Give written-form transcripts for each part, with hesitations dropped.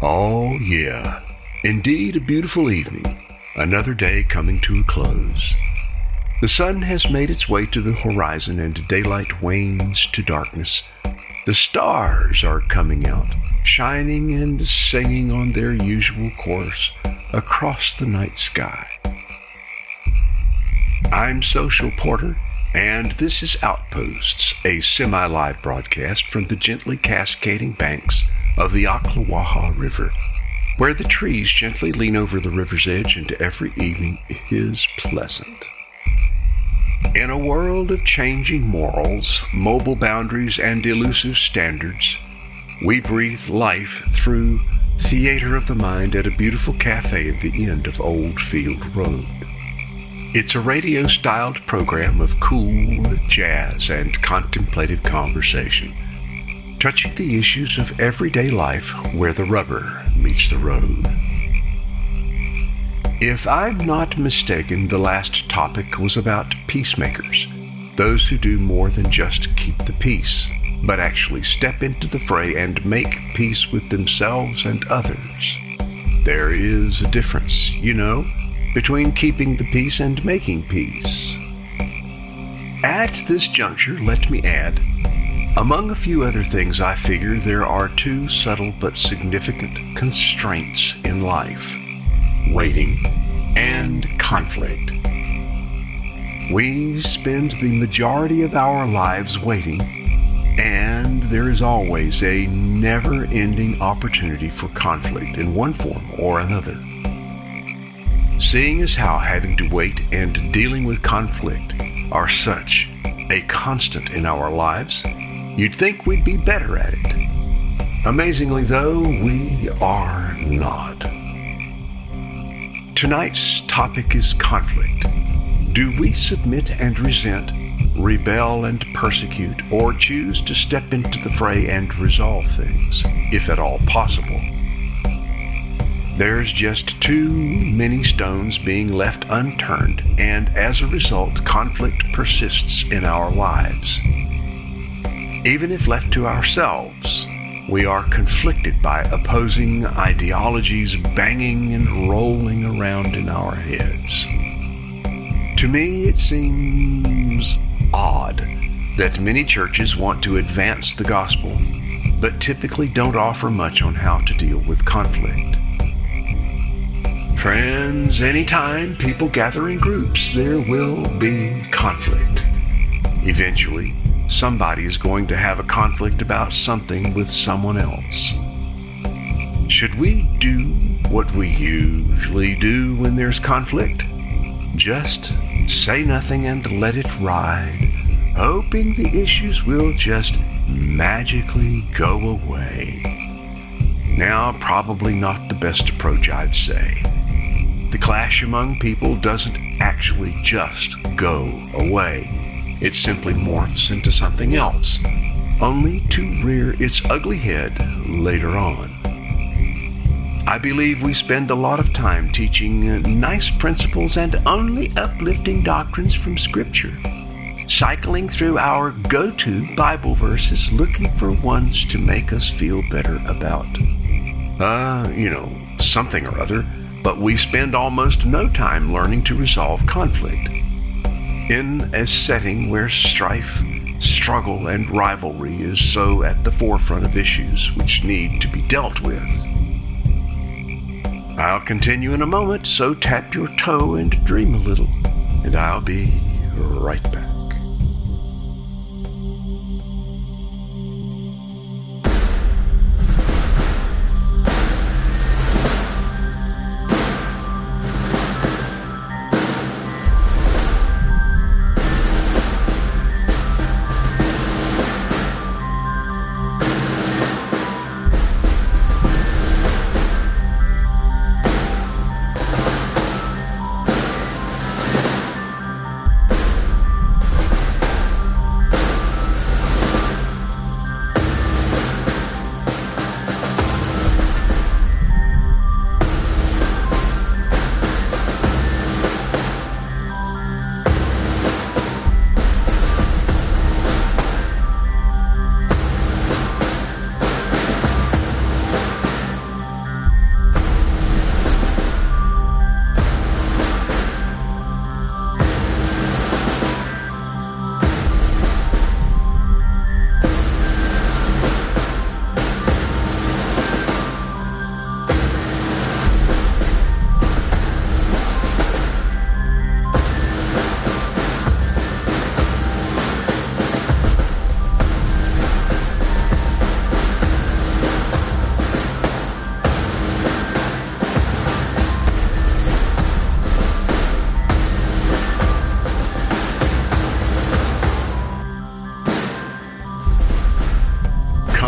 Oh, yeah. Indeed, a beautiful evening. Another day coming to a close. The sun has made its way to the horizon and daylight wanes to darkness. The stars are coming out, shining and singing on their usual course across the night sky. I'm Social Porter, and this is Outposts, a semi-live broadcast from the gently cascading banks of the Ocklawaha River, where the trees gently lean over the river's edge and every evening is pleasant. In a world of changing morals, mobile boundaries, and elusive standards, we breathe life through Theater of the Mind at a beautiful cafe at the end of Old Field Road. It's a radio-styled program of cool jazz and contemplated conversation, touching the issues of everyday life where the rubber meets the road. If I'm not mistaken, the last topic was about peacemakers, those who do more than just keep the peace, but actually step into the fray and make peace with themselves and others. There is a difference, between keeping the peace and making peace. At this juncture, let me add, among a few other things, I figure there are two subtle but significant constraints in life: waiting and conflict. We spend the majority of our lives waiting, and there is always a never-ending opportunity for conflict in one form or another. Seeing as how having to wait and dealing with conflict are such a constant in our lives, you'd think we'd be better at it. Amazingly, though, we are not. Tonight's topic is conflict. Do we submit and resent, rebel and persecute, or choose to step into the fray and resolve things, if at all possible? There's just too many stones being left unturned, and as a result, conflict persists in our lives. Even if left to ourselves, we are conflicted by opposing ideologies banging and rolling around in our heads. To me, it seems odd that many churches want to advance the gospel, but typically don't offer much on how to deal with conflict. Friends, anytime people gather in groups, there will be conflict. Eventually, somebody is going to have a conflict about something with someone else. Should we do what we usually do when there's conflict? Just say nothing and let it ride, hoping the issues will just magically go away. Now, probably not the best approach, I'd say. The clash among people doesn't actually just go away. It simply morphs into something else, only to rear its ugly head later on. I believe we spend a lot of time teaching nice principles and only uplifting doctrines from Scripture, cycling through our go-to Bible verses looking for ones to make us feel better about, something or other, but we spend almost no time learning to resolve conflict. In a setting where strife, struggle, and rivalry is so at the forefront of issues which need to be dealt with. I'll continue in a moment, so tap your toe and dream a little, and I'll be right back.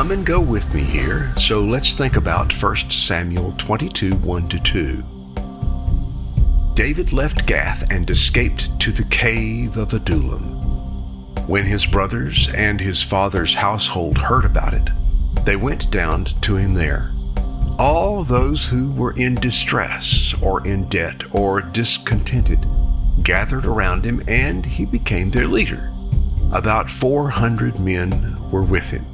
Come and go with me here, so let's think about 1 Samuel 22, 1-2. David left Gath and escaped to the cave of Adullam. When his brothers and his father's household heard about it, they went down to him there. All those who were in distress or in debt or discontented gathered around him, and he became their leader. About 400 men were with him.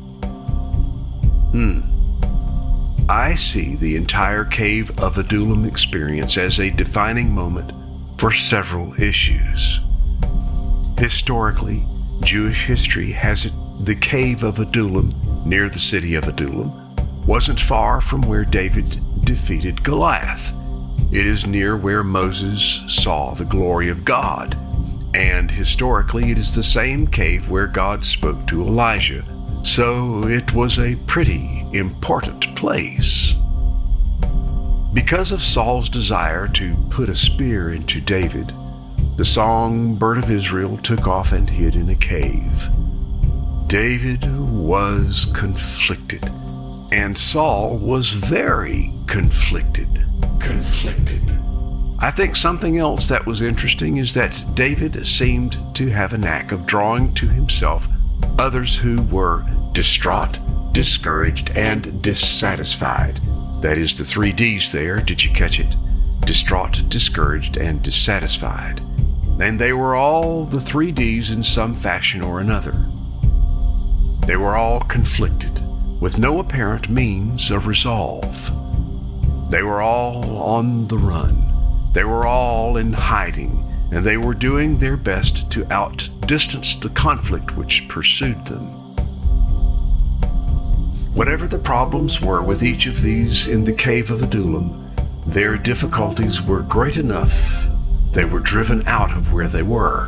I see the entire Cave of Adullam experience as a defining moment for several issues. Historically, Jewish history has it the Cave of Adullam, near the city of Adullam, wasn't far from where David defeated Goliath. It is near where Moses saw the glory of God, and historically it is the same cave where God spoke to Elijah, so it was a pretty important place. Because of Saul's desire to put a spear into David, the songbird of Israel took off and hid in a cave. David was conflicted, and Saul was very conflicted. I think something else that was interesting is that David seemed to have a knack of drawing to himself others who were distraught, discouraged, and dissatisfied. That is the 3 Ds there. Did you catch it? Distraught, discouraged, and dissatisfied. And they were all the 3 Ds in some fashion or another. They were all conflicted, with no apparent means of resolve. They were all on the run. They were all in hiding, and they were doing their best to outdistance the conflict which pursued them. Whatever the problems were with each of these in the Cave of Adullam, their difficulties were great enough. They were driven out of where they were.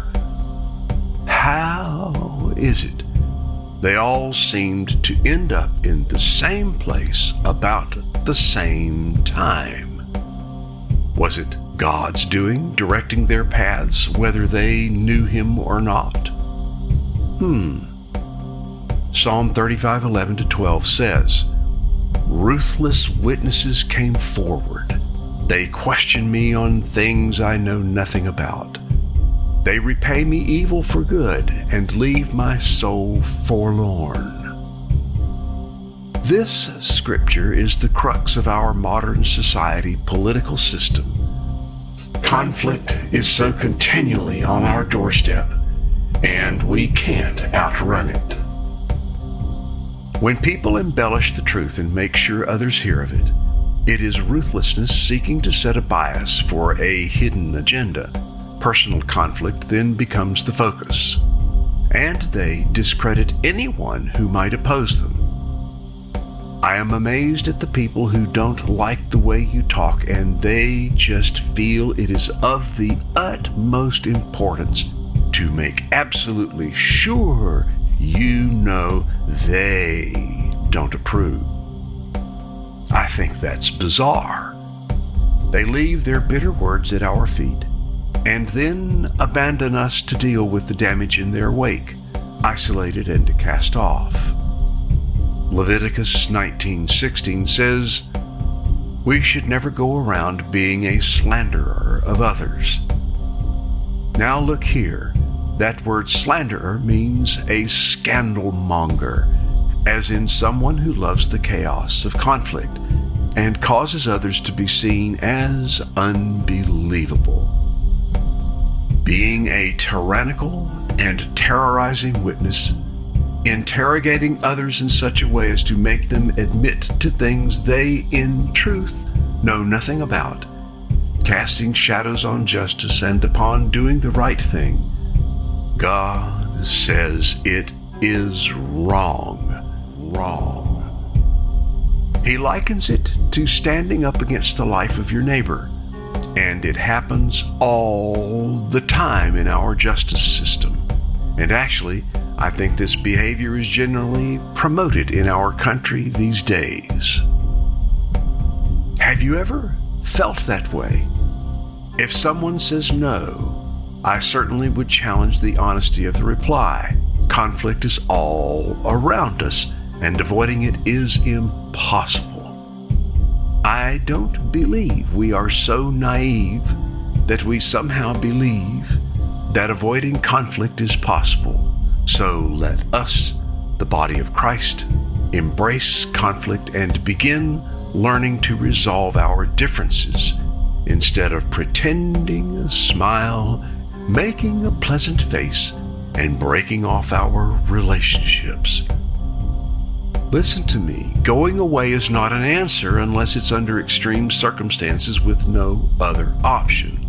How is it they all seemed to end up in the same place about the same time? Was it God's doing, directing their paths, whether they knew him or not? Psalm 35:11-12 says, "Ruthless witnesses came forward. They question me on things I know nothing about. They repay me evil for good and leave my soul forlorn." This scripture is the crux of our modern society political system. Conflict is so continually on our doorstep, and we can't outrun it. When people embellish the truth and make sure others hear of it, it is ruthlessness seeking to set a bias for a hidden agenda. Personal conflict then becomes the focus, and they discredit anyone who might oppose them. I am amazed at the people who don't like the way you talk, and they just feel it is of the utmost importance to make absolutely sure you know they don't approve. I think that's bizarre. They leave their bitter words at our feet and then abandon us to deal with the damage in their wake, isolated and to cast off. Leviticus 19:16 says, "We should never go around being a slanderer of others." Now look here, that word slanderer means a scandal monger, as in someone who loves the chaos of conflict and causes others to be seen as unbelievable. Being a tyrannical and terrorizing witness, interrogating others in such a way as to make them admit to things they, in truth, know nothing about, casting shadows on justice and upon doing the right thing. God says it is wrong. He likens it to standing up against the life of your neighbor, and it happens all the time in our justice system. And actually, I think this behavior is generally promoted in our country these days. Have you ever felt that way? If someone says no, I certainly would challenge the honesty of the reply. Conflict is all around us, and avoiding it is impossible. I don't believe we are so naive that we somehow believe that avoiding conflict is possible. So let us, the body of Christ, embrace conflict and begin learning to resolve our differences instead of pretending a smile, making a pleasant face, and breaking off our relationships. Listen to me. Going away is not an answer unless it's under extreme circumstances with no other option.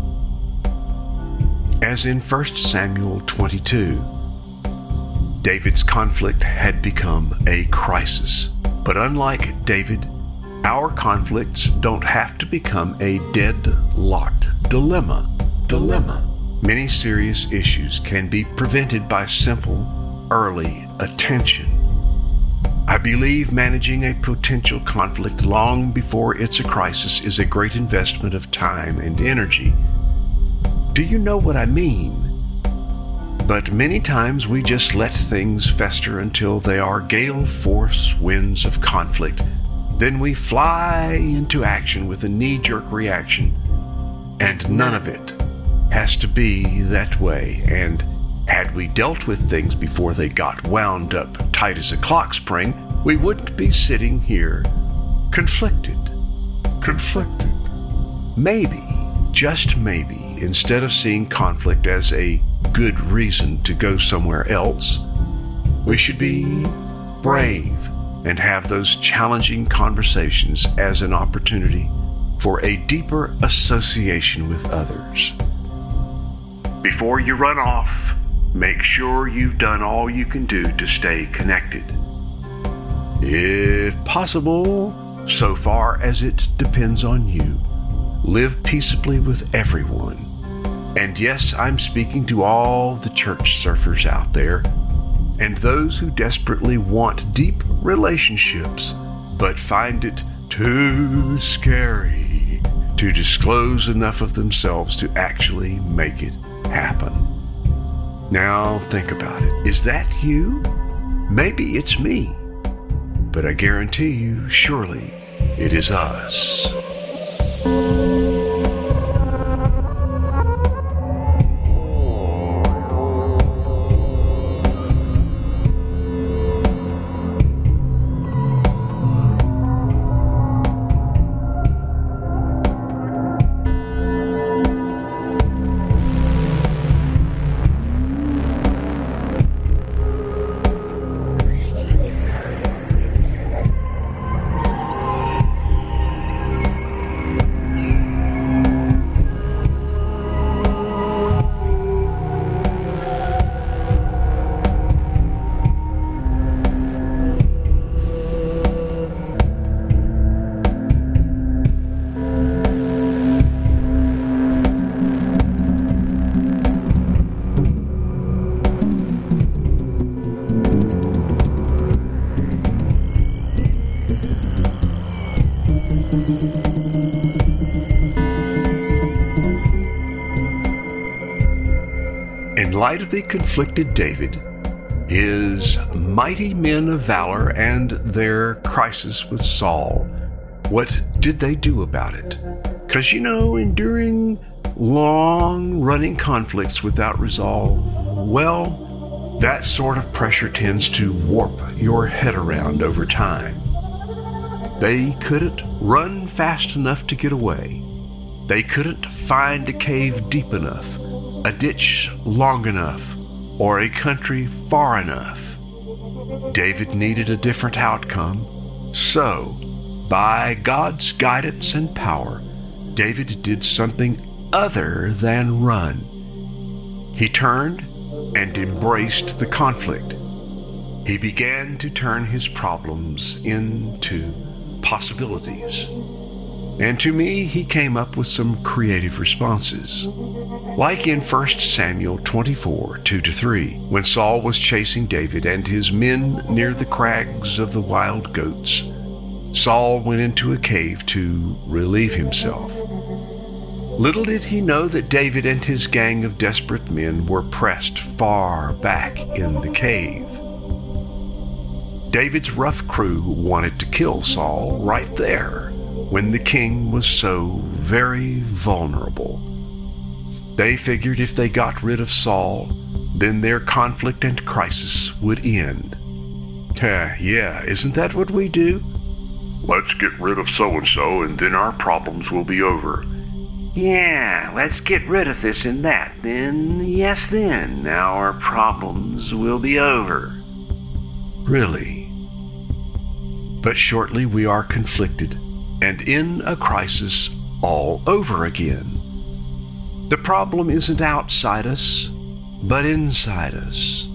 As in 1 Samuel 22, David's conflict had become a crisis. But unlike David, our conflicts don't have to become a deadlocked dilemma. Many serious issues can be prevented by simple, early attention. I believe managing a potential conflict long before it's a crisis is a great investment of time and energy. Do you know what I mean? But many times we just let things fester until they are gale force winds of conflict. Then we fly into action with a knee-jerk reaction. And none of it has to be that way. And had we dealt with things before they got wound up tight as a clock spring, we wouldn't be sitting here conflicted. Maybe, just maybe, instead of seeing conflict as a good reason to go somewhere else, we should be brave and have those challenging conversations as an opportunity for a deeper association with others. Before you run off, make sure you've done all you can do to stay connected. If possible, so far as it depends on you, live peaceably with everyone. And yes, I'm speaking to all the church surfers out there and those who desperately want deep relationships but find it too scary to disclose enough of themselves to actually make it happen. Now think about it. Is that you? Maybe it's me. But I guarantee you, surely it is us. In light of the conflicted David, his mighty men of valor, and their crisis with Saul, what did they do about it? Because, enduring long-running conflicts without resolve, well, that sort of pressure tends to warp your head around over time. They couldn't run fast enough to get away. They couldn't find a cave deep enough, a ditch long enough, or a country far enough. David needed a different outcome. So, by God's guidance and power, David did something other than run. He turned and embraced the conflict. He began to turn his problems into possibilities. And to me, he came up with some creative responses. Like in 1 Samuel 24, 2-3, when Saul was chasing David and his men near the crags of the wild goats, Saul went into a cave to relieve himself. Little did he know that David and his gang of desperate men were pressed far back in the cave. David's rough crew wanted to kill Saul right there when the king was so very vulnerable. They figured if they got rid of Saul, then their conflict and crisis would end. Yeah, isn't that what we do? Let's get rid of so-and-so and then our problems will be over. Yeah, let's get rid of this and that, then our problems will be over. Really? But shortly we are conflicted and in a crisis all over again. The problem isn't outside us, but inside us.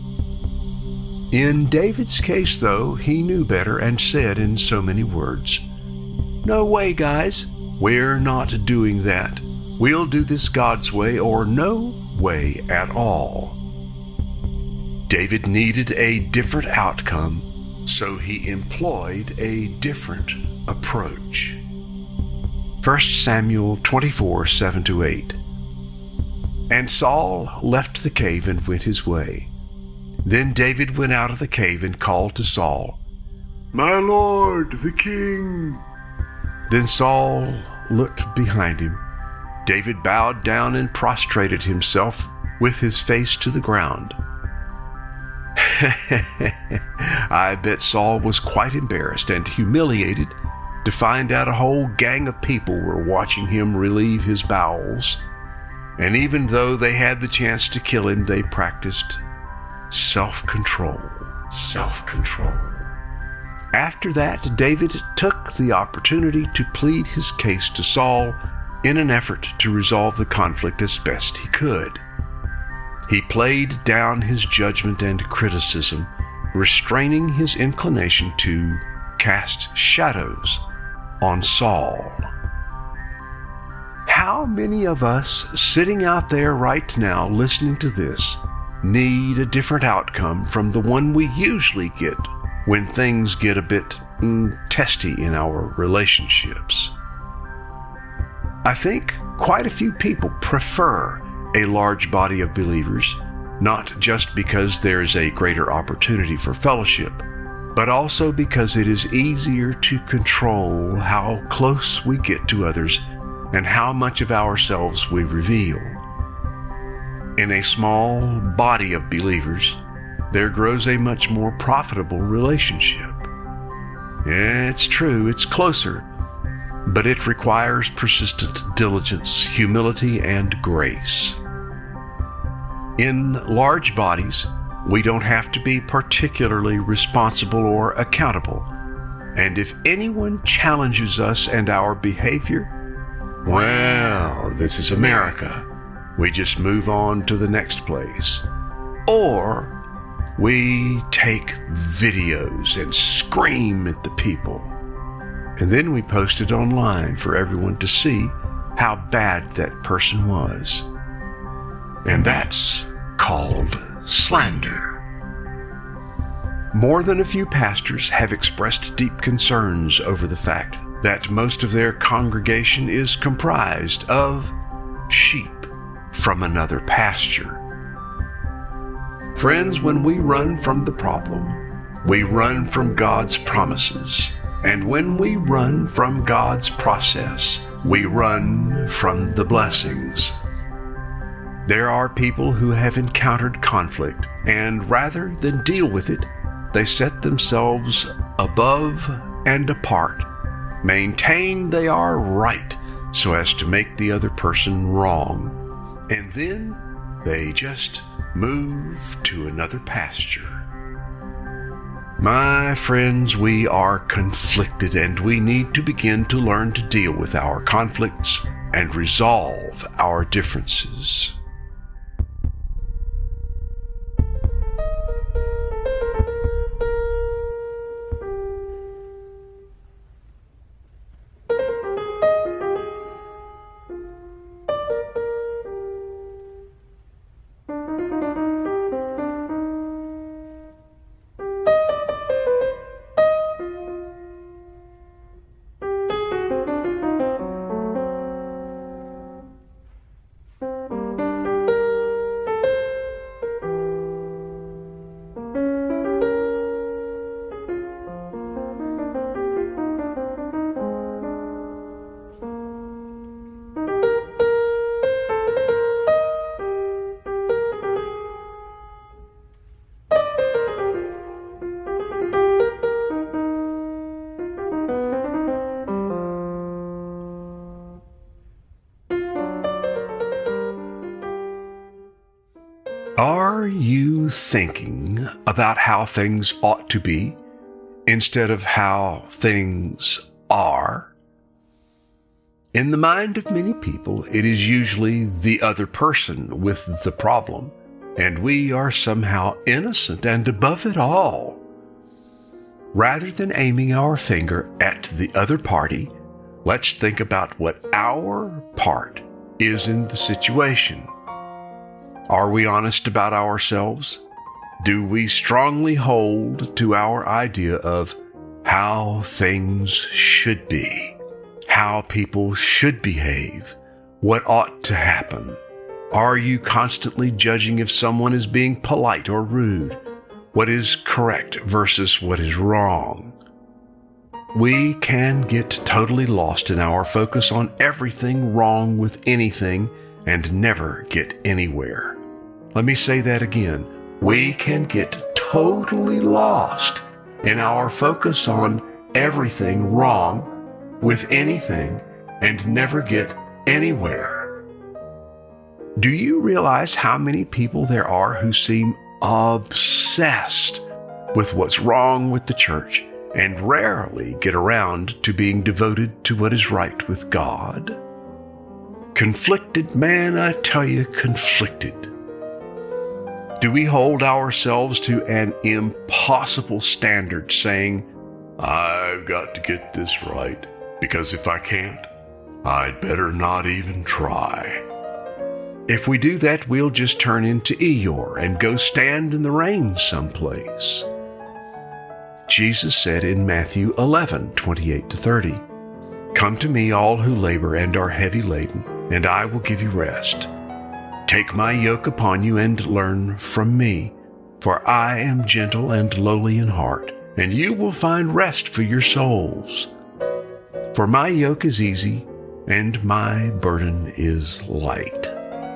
In David's case, though, he knew better and said in so many words, "No way, guys. We're not doing that. We'll do this God's way or no way at all." David needed a different outcome, so he employed a different approach. 1 Samuel 24, 7-8. And Saul left the cave and went his way. Then David went out of the cave and called to Saul, "My lord, the king." Then Saul looked behind him. David bowed down and prostrated himself with his face to the ground. I bet Saul was quite embarrassed and humiliated to find out a whole gang of people were watching him relieve his bowels. And even though they had the chance to kill him, they practiced self-control. After that, David took the opportunity to plead his case to Saul in an effort to resolve the conflict as best he could. He played down his judgment and criticism, restraining his inclination to cast shadows on Saul. How many of us sitting out there right now listening to this need a different outcome from the one we usually get when things get a bit testy in our relationships? I think quite a few people prefer a large body of believers, not just because there is a greater opportunity for fellowship, but also because it is easier to control how close we get to others and how much of ourselves we reveal. In a small body of believers, there grows a much more profitable relationship. It's true, it's closer, but it requires persistent diligence, humility, and grace. In large bodies, we don't have to be particularly responsible or accountable, and if anyone challenges us and our behavior, well, this is America. We just move on to the next place. Or we take videos and scream at the people. And then we post it online for everyone to see how bad that person was. And that's called slander. More than a few pastors have expressed deep concerns over the fact that most of their congregation is comprised of sheep from another pasture. Friends, when we run from the problem, we run from God's promises. And when we run from God's process, we run from the blessings. There are people who have encountered conflict, and rather than deal with it, they set themselves above and apart, maintain they are right so as to make the other person wrong, and then they just move to another pasture. My friends, we are conflicted, and we need to begin to learn to deal with our conflicts and resolve our differences. Are you thinking about how things ought to be instead of how things are? In the mind of many people, it is usually the other person with the problem, and we are somehow innocent and above it all. Rather than aiming our finger at the other party, let's think about what our part is in the situation. Are we honest about ourselves? Do we strongly hold to our idea of how things should be, how people should behave, what ought to happen? Are you constantly judging if someone is being polite or rude, what is correct versus what is wrong? We can get totally lost in our focus on everything wrong with anything and never get anywhere. Let me say that again. We can get totally lost in our focus on everything wrong with anything and never get anywhere. Do you realize how many people there are who seem obsessed with what's wrong with the church and rarely get around to being devoted to what is right with God? Conflicted, man, I tell you, conflicted. Do we hold ourselves to an impossible standard, saying, I've got to get this right, because if I can't, I'd better not even try? If we do that, we'll just turn into Eeyore and go stand in the rain someplace. Jesus said in Matthew 11:28-30, Come to me, all who labor and are heavy laden, and I will give you rest. Take my yoke upon you and learn from me, for I am gentle and lowly in heart, and you will find rest for your souls. For my yoke is easy, and my burden is light.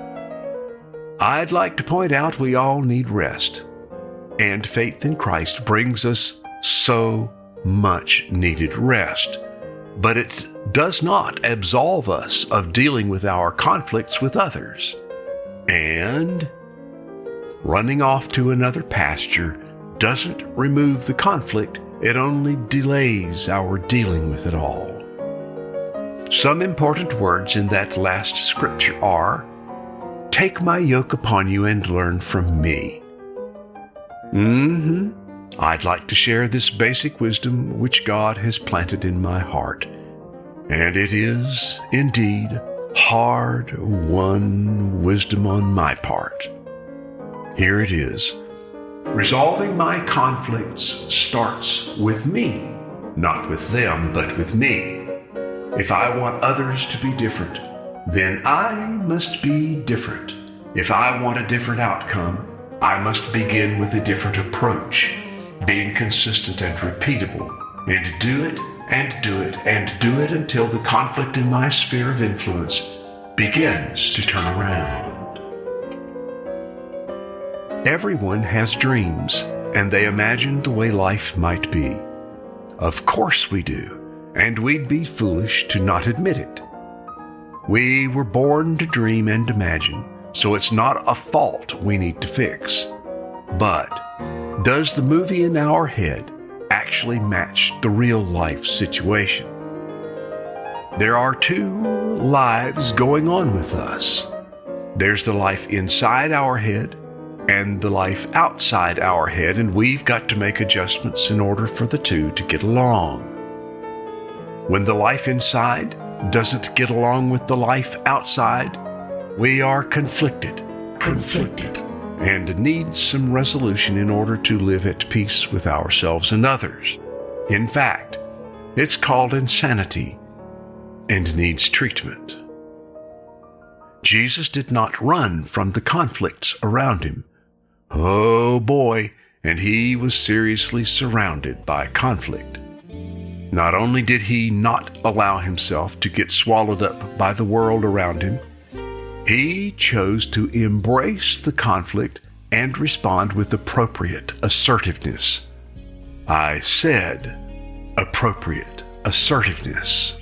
I'd like to point out we all need rest, and faith in Christ brings us so much needed rest, but it does not absolve us of dealing with our conflicts with others. And running off to another pasture doesn't remove the conflict, it only delays our dealing with it all. Some important words in that last scripture are, Take my yoke upon you and learn from me. I'd like to share this basic wisdom which God has planted in my heart, and it is indeed hard-won wisdom on my part. Here it is. Resolving my conflicts starts with me, not with them, but with me. If I want others to be different, then I must be different. If I want a different outcome, I must begin with a different approach, being consistent and repeatable, and do it and do it and do it until the conflict in my sphere of influence begins to turn around. Everyone has dreams, and they imagine the way life might be. Of course we do, and we'd be foolish to not admit it. We were born to dream and imagine, so it's not a fault we need to fix. But does the movie in our head actually match the real life situation? There are two lives going on with us. There's the life inside our head and the life outside our head, and we've got to make adjustments in order for the two to get along. When the life inside doesn't get along with the life outside, we are conflicted, and need some resolution in order to live at peace with ourselves and others. In fact, it's called insanity and needs treatment. Jesus did not run from the conflicts around him. Oh boy, and he was seriously surrounded by conflict. Not only did he not allow himself to get swallowed up by the world around him, he chose to embrace the conflict and respond with appropriate assertiveness. I said appropriate assertiveness.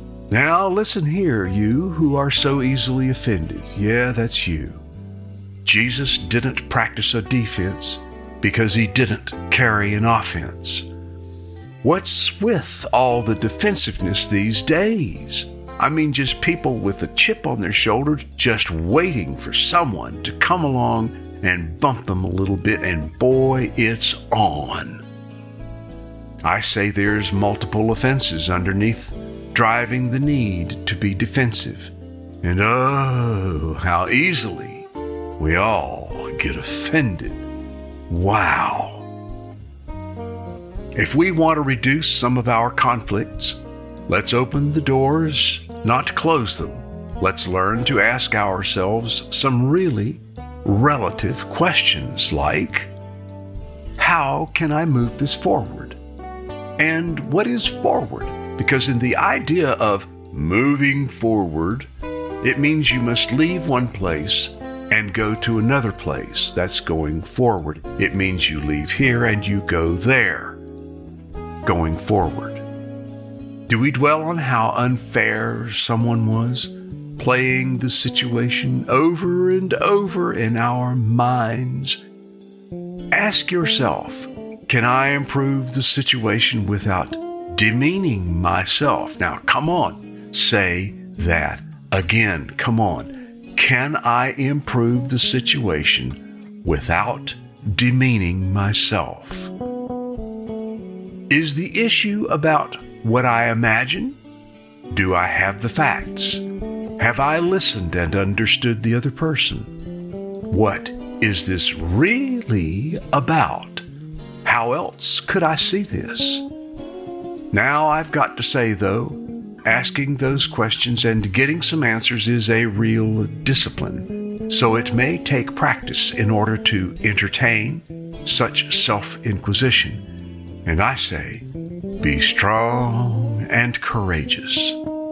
Now listen here, you who are so easily offended. Yeah, that's you. Jesus didn't practice a defense because he didn't carry an offense. What's with all the defensiveness these days? I mean, just people with a chip on their shoulder just waiting for someone to come along and bump them a little bit, and boy, it's on. I say there's multiple offenses underneath driving the need to be defensive. And oh, how easily we all get offended. Wow. If we want to reduce some of our conflicts, let's open the doors, not close them. Let's learn to ask ourselves some really relative questions like, how can I move this forward? And what is forward? Because in the idea of moving forward, it means you must leave one place and go to another place. That's going forward. It means you leave here and you go there. Going forward. Do we dwell on how unfair someone was, playing the situation over and over in our minds? Ask yourself, can I improve the situation without demeaning myself? Now, come on, say that again. Come on. Can I improve the situation without demeaning myself? Is the issue about what I imagine? Do I have the facts? Have I listened and understood the other person? What is this really about? How else could I see this? Now I've got to say, though, asking those questions and getting some answers is a real discipline, so it may take practice in order to entertain such self-inquisition. And I say, be strong and courageous.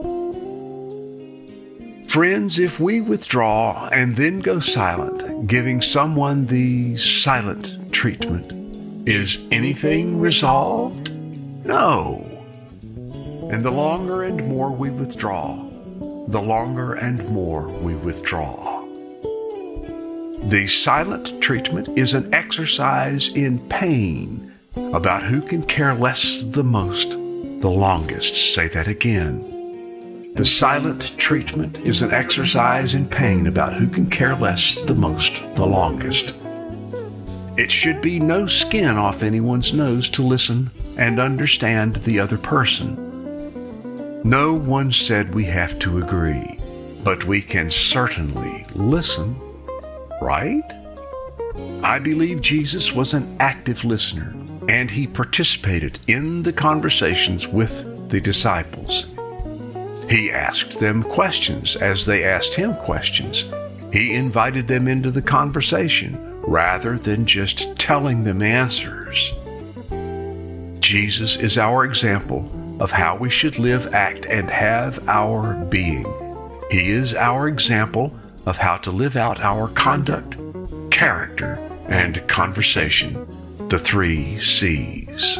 Friends, if we withdraw and then go silent, giving someone the silent treatment, is anything resolved? No. And the longer and more we withdraw, the longer and more we withdraw. The silent treatment is an exercise in pain about who can care less the most, the longest. Say that again. The silent treatment is an exercise in pain about who can care less the most, the longest. It should be no skin off anyone's nose to listen and understand the other person. No one said we have to agree, but we can certainly listen, right? I believe Jesus was an active listener, and he participated in the conversations with the disciples. He asked them questions as they asked him questions. He invited them into the conversation rather than just telling them answers. Jesus is our example of how we should live, act, and have our being. He is our example of how to live out our conduct, character, and conversation. The 3 C's.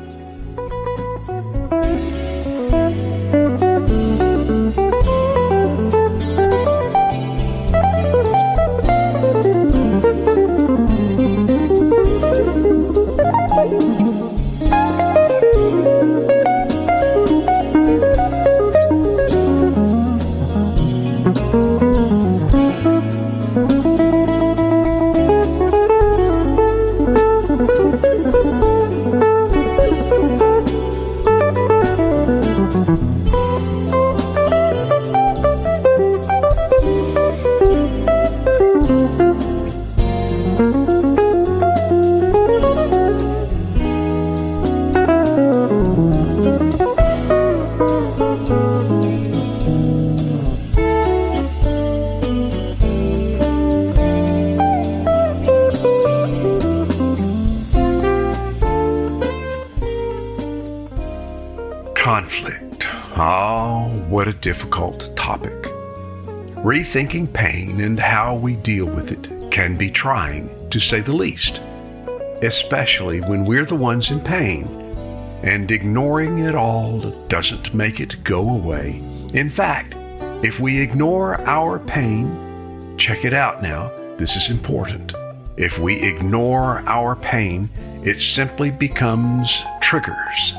Conflict. Oh, what a difficult topic. Rethinking pain and how we deal with it can be trying, to say the least, especially when we're the ones in pain, and ignoring it all doesn't make it go away. In fact, if we ignore our pain, check it out now, this is important. If we ignore our pain, it simply becomes triggers.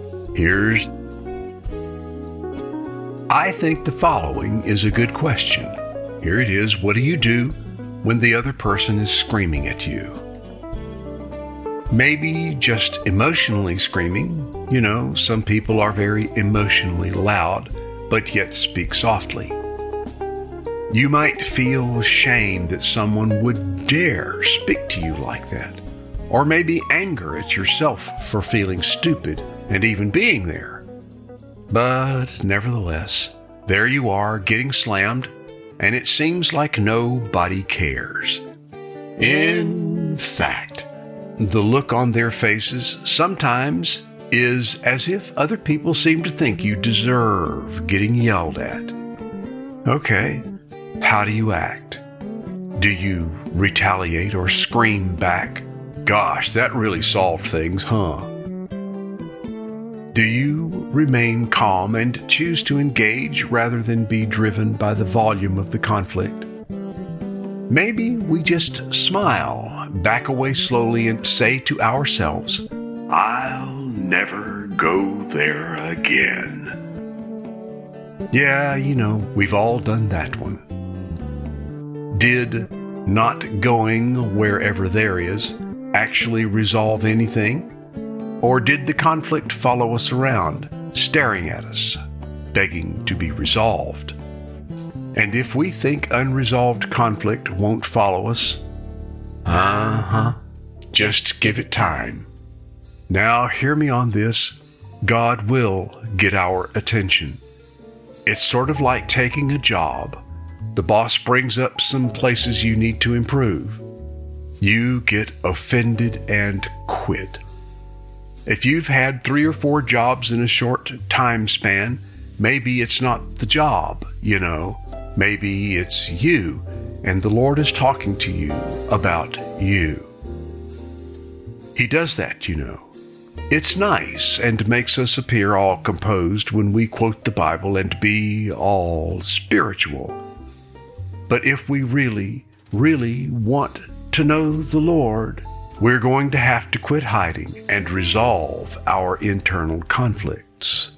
I think the following is a good question. Here it is. What do you do when the other person is screaming at you? Maybe just emotionally screaming. You know, some people are very emotionally loud, but yet speak softly. You might feel shame that someone would dare speak to you like that, or maybe anger at yourself for feeling stupid and even being there. But nevertheless, there you are getting slammed, and it seems like nobody cares. In fact, the look on their faces sometimes is as if other people seem to think you deserve getting yelled at. Okay, how do you act? Do you retaliate or scream back? Gosh, that really solved things, huh? Do you remain calm and choose to engage rather than be driven by the volume of the conflict? Maybe we just smile, back away slowly, and say to ourselves, I'll never go there again. Yeah, you know, we've all done that one. Did not going wherever there is actually resolve anything? Or did the conflict follow us around, staring at us, begging to be resolved? And if we think unresolved conflict won't follow us, just give it time. Now, hear me on this. God will get our attention. It's sort of like taking a job. The boss brings up some places you need to improve. You get offended and quit. If you've had 3 or 4 jobs in a short time span, maybe it's not the job, you know. Maybe it's you, and the Lord is talking to you about you. He does that, you know. It's nice and makes us appear all composed when we quote the Bible and be all spiritual. But if we really, really want to know the Lord, we're going to have to quit hiding and resolve our internal conflicts.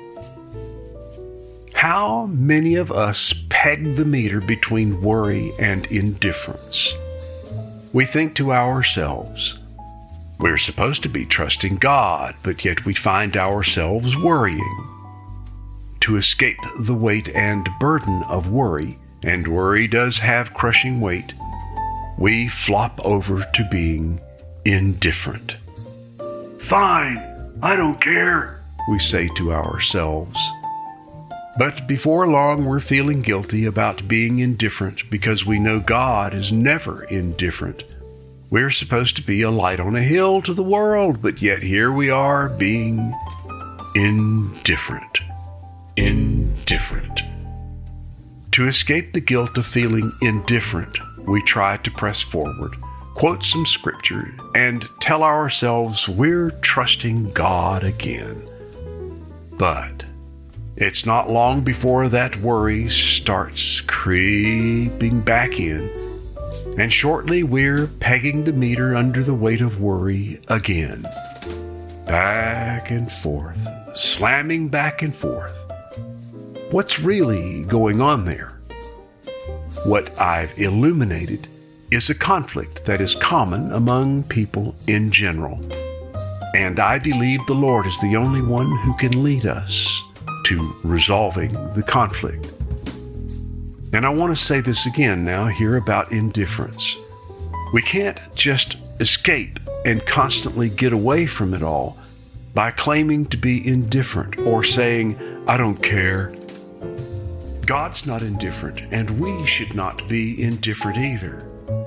How many of us peg the meter between worry and indifference? We think to ourselves, we're supposed to be trusting God, but yet we find ourselves worrying. To escape the weight and burden of worry, and worry does have crushing weight, we flop over to being indifferent. Fine, I don't care, we say to ourselves. But before long, we're feeling guilty about being indifferent because we know God is never indifferent. We're supposed to be a light on a hill to the world, but yet here we are being indifferent. Indifferent. To escape the guilt of feeling indifferent, we try to press forward, quote some scripture, and tell ourselves we're trusting God again. But it's not long before that worry starts creeping back in, and shortly we're pegging the meter under the weight of worry again. Back and forth, slamming back and forth. What's really going on there? What I've illuminated is a conflict that is common among people in general, and I believe the Lord is the only one who can lead us to resolving the conflict. And I want to say this again now here about indifference. We can't just escape and constantly get away from it all by claiming to be indifferent or saying, I don't care. God's not indifferent, and we should not be indifferent either.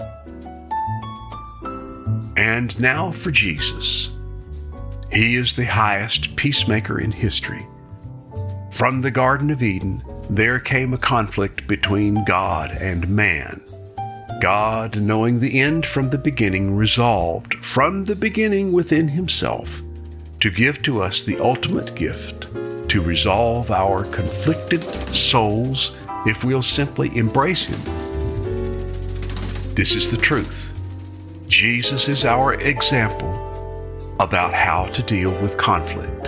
And now for Jesus. He is the highest peacemaker in history. From the Garden of Eden, there came a conflict between God and man. God, knowing the end from the beginning, resolved from the beginning within himself to give to us the ultimate gift, to resolve our conflicted souls if we'll simply embrace him. This is the truth. Jesus is our example about how to deal with conflict.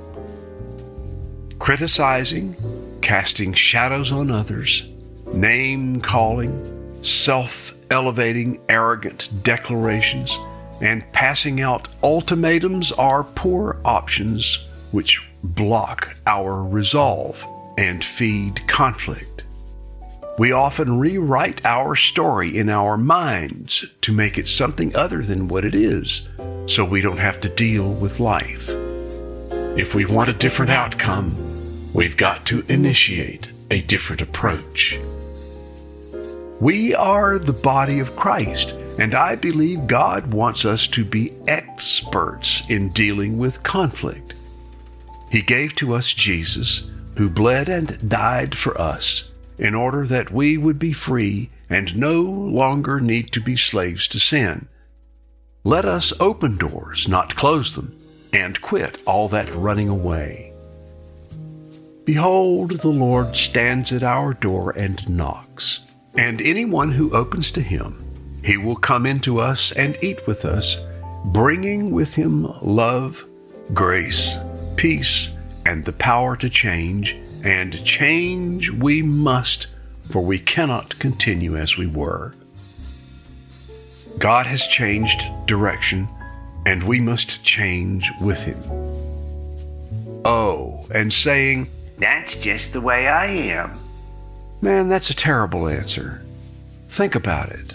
Criticizing, casting shadows on others, name-calling, self-elevating, arrogant declarations, and passing out ultimatums are poor options which block our resolve and feed conflict. We often rewrite our story in our minds to make it something other than what it is, so we don't have to deal with life. If we want a different outcome, we've got to initiate a different approach. We are the body of Christ, and I believe God wants us to be experts in dealing with conflict. He gave to us Jesus, who bled and died for us, in order that we would be free and no longer need to be slaves to sin. Let us open doors, not close them, and quit all that running away. Behold, the Lord stands at our door and knocks, and anyone who opens to him, he will come into us and eat with us, bringing with him love, grace, peace, and the power to change, and change we must, for we cannot continue as we were. God has changed direction, and we must change with him. Oh, and saying, "That's just the way I am." Man, that's a terrible answer. Think about it.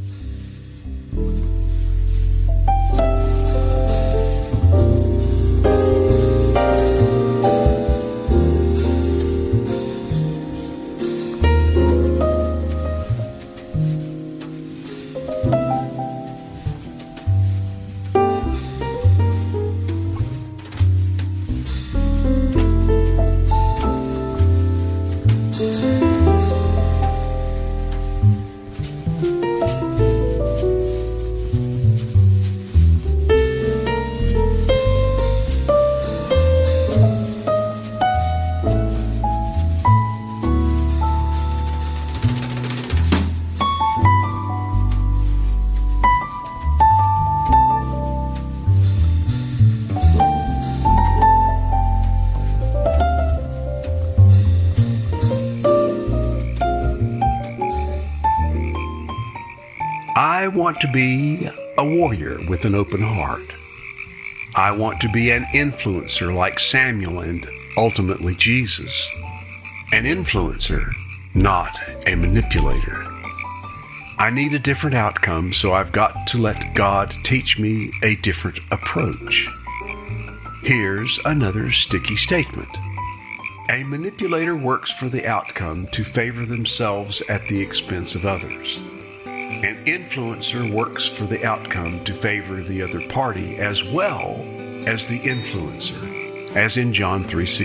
I want to be a warrior with an open heart. I want to be an influencer like Samuel and ultimately Jesus. An influencer, not a manipulator. I need a different outcome, so I've got to let God teach me a different approach. Here's another sticky statement. A manipulator works for the outcome to favor themselves at the expense of others. An influencer works for the outcome to favor the other party as well as the influencer, as in John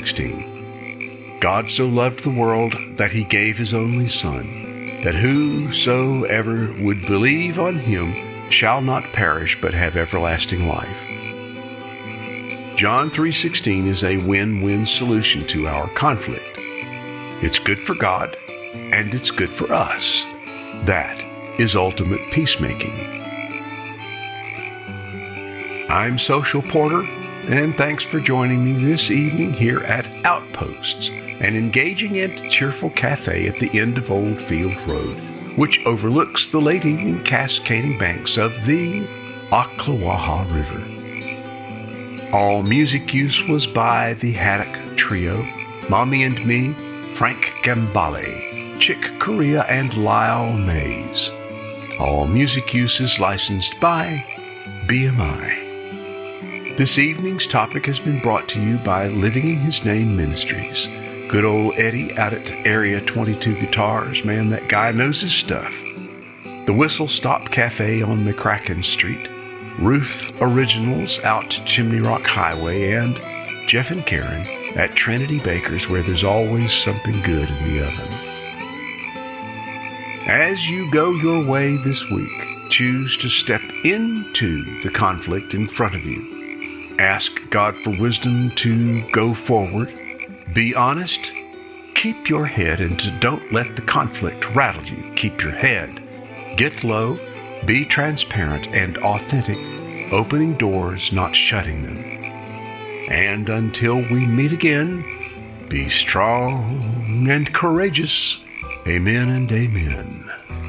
3:16. God so loved the world that he gave his only Son, that whosoever would believe on him shall not perish but have everlasting life. John 3:16 is a win-win solution to our conflict. It's good for God, and it's good for us. That is ultimate peacemaking. I'm Social Porter, and thanks for joining me this evening here at Outposts, an engaging and cheerful cafe at the end of Old Field Road, which overlooks the late evening cascading banks of the Ocklawaha River. All music use was by the Haddock Trio, Mommy and Me, Frank Gambale, Chick Corea, and Lyle Mays. All music use is licensed by BMI. This evening's topic has been brought to you by Living in His Name Ministries. Good old Eddie out at Area 22 Guitars, man, that guy knows his stuff. The Whistle Stop Cafe on McCracken Street, Ruth Originals out Chimney Rock Highway, and Jeff and Karen at Trinity Bakers, where there's always something good in the oven. As you go your way this week, choose to step into the conflict in front of you. Ask God for wisdom to go forward. Be honest. Keep your head, and don't let the conflict rattle you. Keep your head. Get low, be transparent and authentic, opening doors, not shutting them. And until we meet again, be strong and courageous. Amen and amen.